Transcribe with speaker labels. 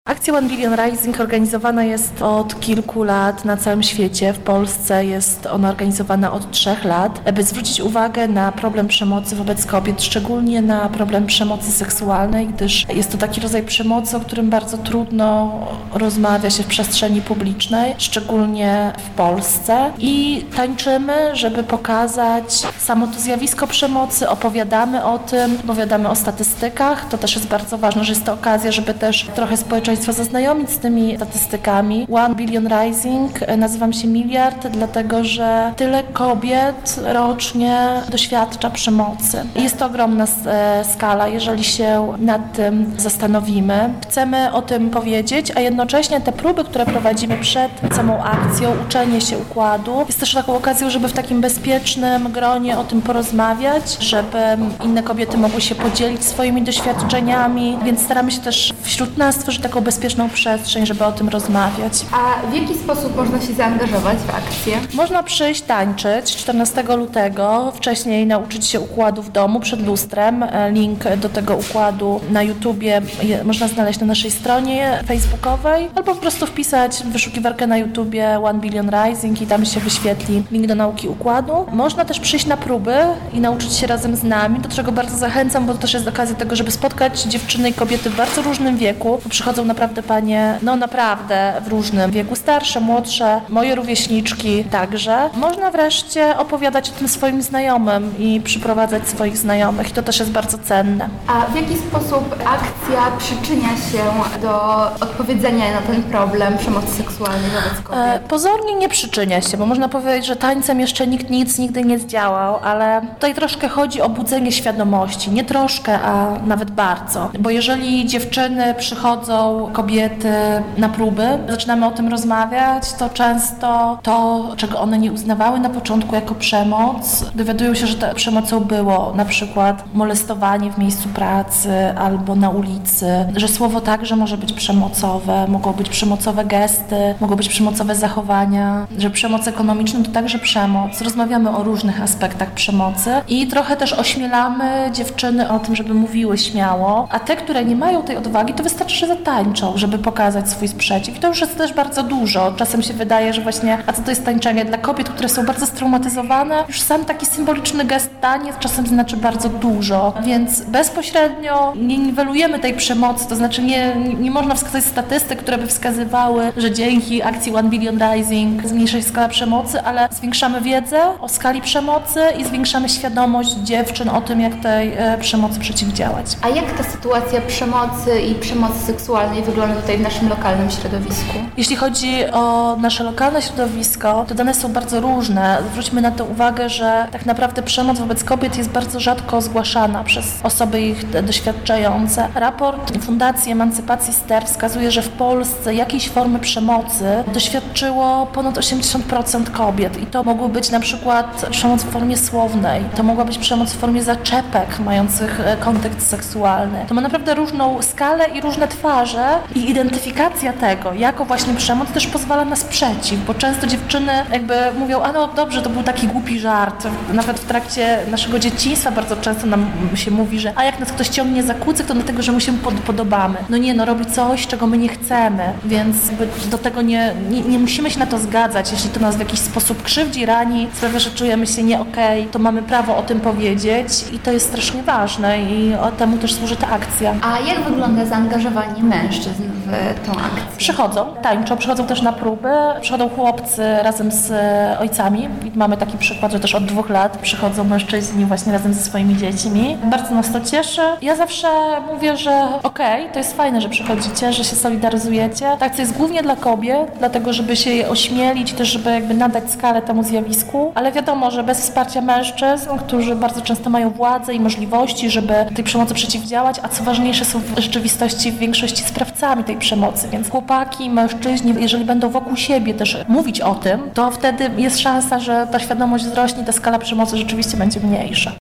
Speaker 1: Akcja One Billion Rising organizowana jest od kilku lat na całym świecie. W Polsce jest ona organizowana od 3 lat, by zwrócić uwagę na problem przemocy wobec kobiet, szczególnie na problem przemocy seksualnej, gdyż jest to taki rodzaj przemocy, o którym bardzo trudno rozmawia się w przestrzeni publicznej, szczególnie w Polsce. I tańczymy, żeby pokazać samo to zjawisko przemocy, opowiadamy o tym, opowiadamy o statystykach. To też jest bardzo ważne, że jest to okazja, żeby też trochę społeczeństwo zaznajomić z tymi statystykami. One Billion Rising, nazywam się miliard, dlatego że tyle kobiet rocznie doświadcza przemocy. Jest to ogromna skala, jeżeli się nad tym zastanowimy. Chcemy o tym powiedzieć, a jednocześnie te próby, które prowadzimy przed samą akcją, uczenie się układu, jest też taką okazją, żeby w takim bezpiecznym gronie o tym porozmawiać, żeby inne kobiety mogły się podzielić swoimi doświadczeniami, więc staramy się też wśród nas stworzyć taką bezpieczną przestrzeń, żeby o tym rozmawiać.
Speaker 2: A w jaki sposób można się zaangażować w akcję?
Speaker 1: Można przyjść tańczyć 14 lutego, wcześniej nauczyć się układu w domu przed lustrem. Link do tego układu na YouTubie można znaleźć na naszej stronie facebookowej, albo po prostu wpisać w wyszukiwarkę na YouTubie One Billion Rising i tam się wyświetli link do nauki układu. Można też przyjść na próby i nauczyć się razem z nami, do czego bardzo zachęcam, bo to też jest okazja tego, żeby spotkać dziewczyny i kobiety w bardzo różnym wieku. Przychodzą naprawdę panie, naprawdę w różnym wieku, starsze, młodsze, moje rówieśniczki także. Można wreszcie opowiadać o tym swoim znajomym i przyprowadzać swoich znajomych i to też jest bardzo cenne.
Speaker 2: A w jaki sposób akcja przyczynia się do odpowiedzenia na ten problem przemocy seksualnej wobec kobiet?
Speaker 1: Pozornie nie przyczynia się, bo można powiedzieć, że tańcem jeszcze nikt nic nigdy nie zdziałał, ale tutaj troszkę chodzi o budzenie świadomości. Nie troszkę, a nawet bardzo. Bo jeżeli dziewczyny przychodzą, kobiety na próby, zaczynamy o tym rozmawiać, to często to, czego one nie uznawały na początku jako przemoc, dowiadują się, że tą przemocą było na przykład molestowanie w miejscu pracy albo na ulicy, że słowo także może być przemocowe, mogą być przemocowe gesty, mogą być przemocowe zachowania, że przemoc ekonomiczna to także przemoc. Rozmawiamy o różnych aspektach przemocy i trochę też ośmielamy dziewczyny o tym, żeby mówiły śmiało, a te, które nie mają tej odwagi, to wystarczy, że zatańczą, żeby pokazać swój sprzeciw. I to już jest też bardzo dużo. Czasem się wydaje, że właśnie, a co to jest tańczenie? Dla kobiet, które są bardzo straumatyzowane, już sam taki symboliczny gest taniec czasem znaczy bardzo dużo. Więc bezpośrednio nie niwelujemy tej przemocy, to znaczy nie można wskazać statystyk, które by wskazywały, że dzięki akcji One Billion Rising zmniejsza się skala przemocy, ale zwiększamy wiedzę o skali przemocy i zwiększamy świadomość dziewczyn o tym, jak tej przemocy przeciwdziałać.
Speaker 2: A jak ta sytuacja przemocy i przemocy seksualnej wygląda tutaj w naszym lokalnym środowisku?
Speaker 1: Jeśli chodzi o nasze lokalne środowisko, to dane są bardzo różne. Zwróćmy na to uwagę, że tak naprawdę przemoc wobec kobiet jest bardzo rzadko zgłaszana przez osoby ich doświadczające. Raport Fundacji Emancypacji Ster wskazuje, że w Polsce jakiejś formy przemocy doświadczyło ponad 80% kobiet i to mogło być na przykład przemoc w formie słownej, to mogła być przemoc w formie zaczepek mających kontekst seksualny. To ma naprawdę różną skalę i różne twarze i identyfikacja tego jako właśnie przemoc też pozwala na sprzeciw, bo często dziewczyny jakby mówią, a no dobrze, to był taki głupi żart. Nawet w trakcie naszego dzieciństwa bardzo często nam się mówi, że a jak nas ktoś ciągnie za kucyk, to dlatego, że mu się podobamy. No nie, robi coś, czego my nie chcemy, więc do tego nie musimy się na to zgadzać. Jeśli to nas w jakiś sposób krzywdzi, rani, sprawia, że czujemy się nie okej, to mamy prawo o tym powiedzieć i to jest strasznie ważne i temu też służy ta akcja.
Speaker 2: A jak wygląda zaangażowanie mężczyzn w tą akcję?
Speaker 1: Przychodzą, tańczą, przychodzą też na próby, przychodzą chłopcy razem z ojcami i mamy taki przykład, że też od 2 lat przychodzą mężczyźni właśnie razem ze swoimi dziećmi. Bardzo nas to cieszy. Ja zawsze mówię, że to jest fajne, że przychodzicie, że się solidaryzujecie. Tak, to jest głównie dla kobiet, dlatego żeby się je ośmielić, też żeby jakby nadać skalę temu zjawisku, ale wiadomo, że bez wsparcia mężczyzn, którzy bardzo często mają władzę i możliwości, żeby tej przemocy przeciwdziałać, a co ważniejsze są w rzeczywistości w większości sprawcami tej przemocy, więc chłopaki, mężczyźni, jeżeli będą wokół siebie też mówić o tym, to wtedy jest szansa, że ta świadomość wzrośnie, ta skala przemocy rzeczywiście będzie mniejsza.